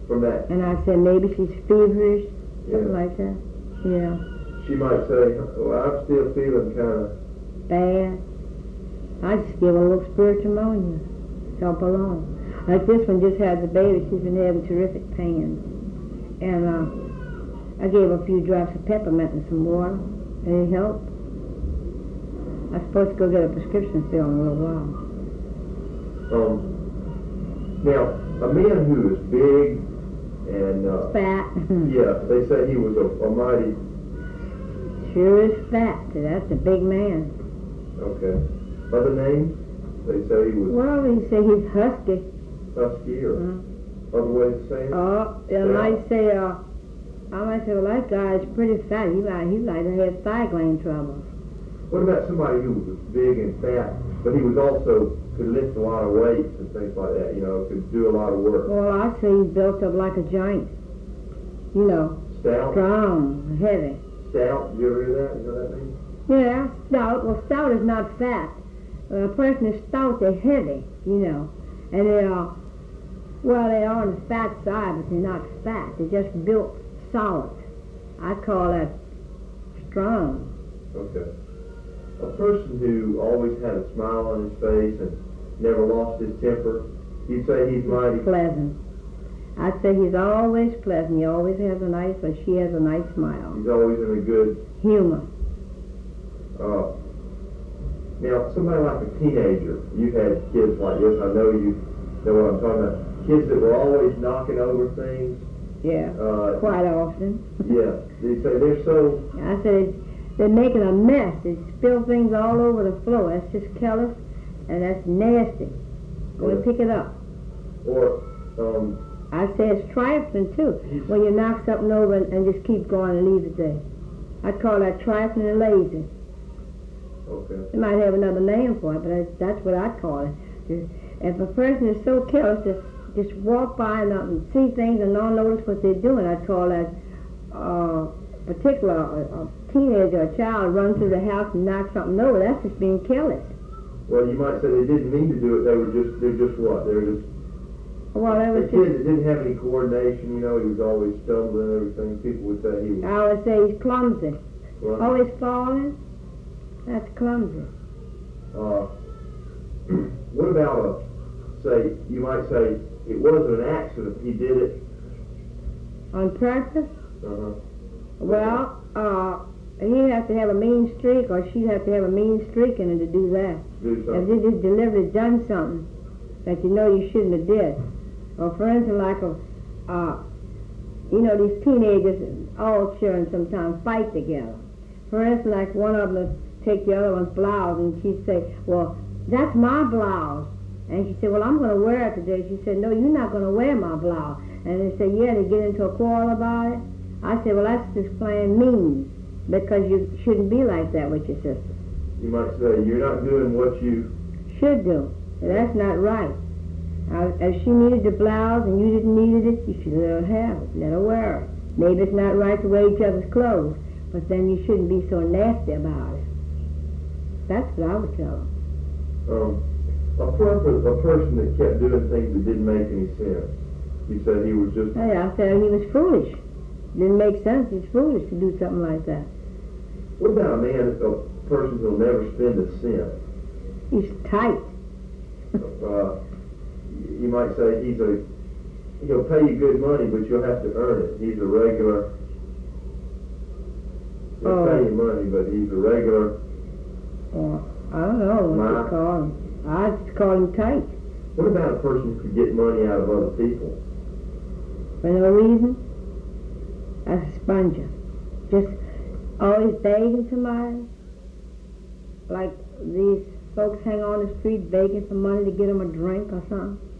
from that. And I said, maybe she's feverish, something Yeah. like that. Yeah. She might say, well, I'm still feeling kind of... Bad. I just give her a little spiritual pneumonia. Help along. Like this one just had the baby. She's been having terrific pains. And I gave her a few drops of peppermint and some water. Any help? I'm supposed to go get a prescription filled in a little while. Now, a man who is big and... Fat. Yeah, they say he was a mighty... Sure is fat. That's a big man. Okay. Other names? They say he was Well, you say he's husky. husky or other ways of saying it? I might say, well, that guy is pretty fat. He might have had thigh gland trouble. What about somebody who was big and fat, but he was also could lift a lot of weights and things like that, could do a lot of work? Well, I'd say he's built up like a giant. Stout? Strong, heavy. Stout? Did you ever hear that? You know what that means? Yeah, stout. Well, stout is not fat. A person is stout, they're heavy, And they are, they are on the fat side, but they're not fat. They're just built solid. I call that strong. Okay. A person who always had a smile on his face and never lost his temper, you'd say he's mighty... Pleasant. I'd say he's always pleasant. He always has a nice, or she has a nice smile. He's always in a good... Humor. Now, somebody like a teenager, you've had kids like this, I know you know what I'm talking about. Kids that were always knocking over things. Yeah, quite often. Yeah. They say they're so... I said they're making a mess. They spill things all over the floor. That's just careless, and that's nasty. Go and pick it up. Or, I say it's trifling, too, when you knock something over and just keep going and leave it there. I'd call that trifling and lazy. Okay. They might have another name for it, but that's what I call it. If a person is so careless to just walk by and see things and not notice what they're doing, I'd call that particular a teenager or a child run through the house and knock something over. That's just being careless. Well, you might say they didn't mean to do it. They're just what? They're just... Well, that was a kid that didn't have any coordination, he was always stumbling and everything. People would say he was... I would say he's clumsy. Well, always falling. That's clumsy. What about you might say, it wasn't an accident, he did it... On purpose? Uh-huh. Well, he'd have to have a mean streak, or she'd have to have a mean streak in her to do that. Do something. If they just deliberately done something that you shouldn't have did. Or for instance, like these teenagers, all children sometimes fight together. For instance, like one of them would take the other one's blouse, and she'd say, well, that's my blouse. And she said, well, I'm going to wear it today. She said, no, you're not going to wear my blouse. And they said, yeah, they get into a quarrel about it. I said, well, that's just plain mean, because you shouldn't be like that with your sister. You might say, you're not doing what you... should do. That's not right. If she needed the blouse and you didn't need it, you should let her have it. Let her wear it. Maybe it's not right to wear each other's clothes, but then you shouldn't be so nasty about it. That's what I would tell them. A person that kept doing things that didn't make any sense. You said he was just... Hey, I said he was foolish. Didn't make sense. He's foolish to do something like that. What about a person who'll never spend a cent? He's tight. You might say he'll pay you good money, but you'll have to earn it. He's a regular... He'll pay you money, but he's a regular... I don't know what you call him. I just call him tight. What about a person who could get money out of other people? For no reason? That's a sponger. Just always begging somebody. Like these folks hang on the street begging for money to get them a drink or something.